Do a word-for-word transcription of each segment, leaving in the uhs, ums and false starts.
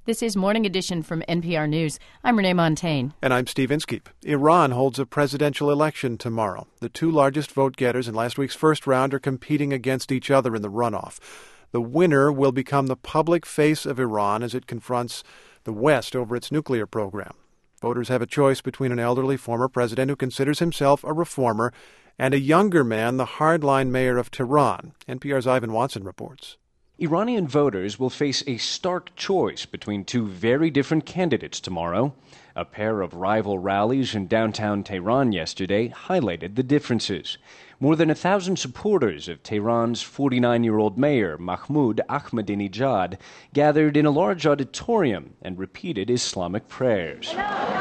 This is Morning Edition from N P R News. I'm Renee Montaigne. And I'm Steve Inskeep. Iran holds a presidential election tomorrow. The two largest vote-getters in last week's first round are competing against each other in the runoff. The winner will become the public face of Iran as it confronts the West over its nuclear program. Voters have a choice between an elderly former president who considers himself a reformer and a younger man, the hardline mayor of Tehran. N P R's Ivan Watson reports. Iranian voters will face a stark choice between two very different candidates tomorrow. A pair of rival rallies in downtown Tehran yesterday highlighted the differences. More than a thousand supporters of Tehran's forty-nine-year-old mayor, Mahmoud Ahmadinejad, gathered in a large auditorium and repeated Islamic prayers.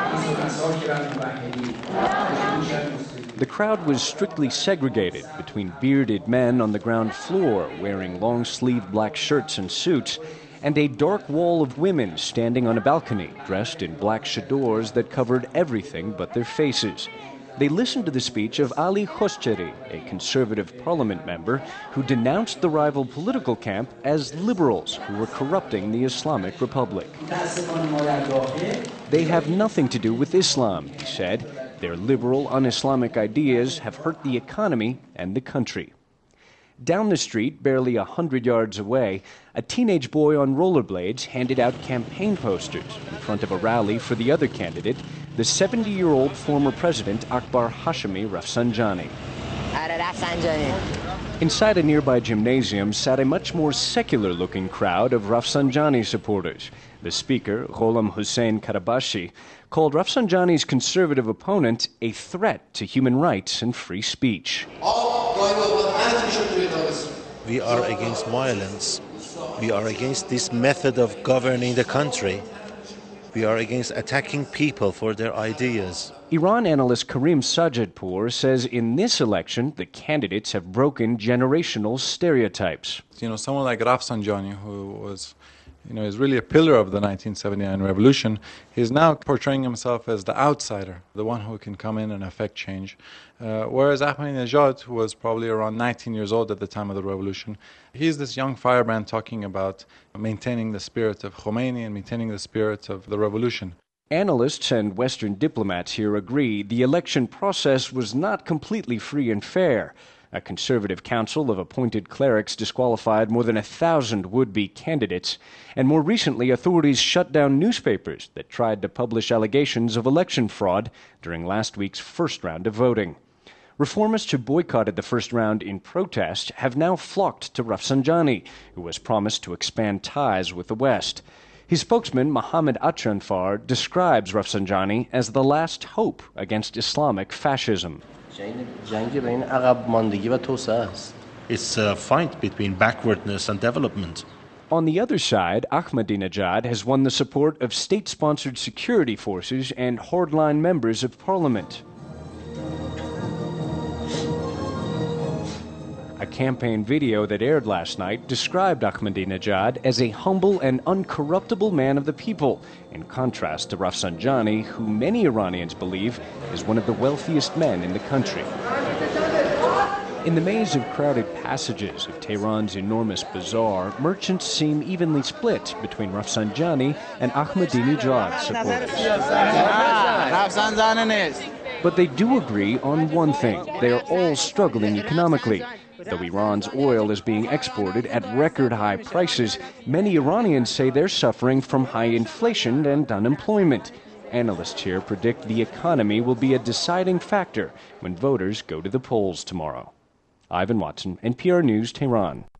The crowd was strictly segregated between bearded men on the ground floor wearing long-sleeved black shirts and suits, and a dark wall of women standing on a balcony dressed in black chadors that covered everything but their faces. They listened to the speech of Ali Khoshcheri, a conservative parliament member who denounced the rival political camp as liberals who were corrupting the Islamic Republic. They have nothing to do with Islam, he said. Their liberal, un-Islamic ideas have hurt the economy and the country. Down the street, barely a hundred yards away, a teenage boy on rollerblades handed out campaign posters in front of a rally for the other candidate, the seventy-year-old former president Akbar Hashemi Rafsanjani. Inside a nearby gymnasium sat a much more secular-looking crowd of Rafsanjani supporters. The speaker, Gholam Hussein Karabashi, called Rafsanjani's conservative opponent a threat to human rights and free speech. We are against violence. We are against this method of governing the country. We are against attacking people for their ideas. Iran analyst Karim Sajadpour says in this election, the candidates have broken generational stereotypes. You know, someone like Rafsanjani, who was, you know, is really a pillar of the nineteen seventy-nine revolution, he's now portraying himself as the outsider, the one who can come in and affect change. Uh, whereas Ahmadinejad, who was probably around nineteen years old at the time of the revolution, he's this young firebrand talking about maintaining the spirit of Khomeini and maintaining the spirit of the revolution. Analysts and Western diplomats here agree the election process was not completely free and fair. A conservative council of appointed clerics disqualified more than a thousand would-be candidates, and more recently authorities shut down newspapers that tried to publish allegations of election fraud during last week's first round of voting. Reformists who boycotted the first round in protest have now flocked to Rafsanjani, who has promised to expand ties with the West. His spokesman, Mohammed Atranfar, describes Rafsanjani as the last hope against Islamic fascism. It's a fight between backwardness and development. On the other side, Ahmadinejad has won the support of state-sponsored security forces and hardline members of parliament. A campaign video that aired last night described Ahmadinejad as a humble and uncorruptible man of the people, in contrast to Rafsanjani, who many Iranians believe is one of the wealthiest men in the country. In the maze of crowded passages of Tehran's enormous bazaar, merchants seem evenly split between Rafsanjani and Ahmadinejad supporters. But they do agree on one thing: they are all struggling economically. Though Iran's oil is being exported at record-high prices, many Iranians say they're suffering from high inflation and unemployment. Analysts here predict the economy will be a deciding factor when voters go to the polls tomorrow. Ivan Watson, N P R News, Tehran.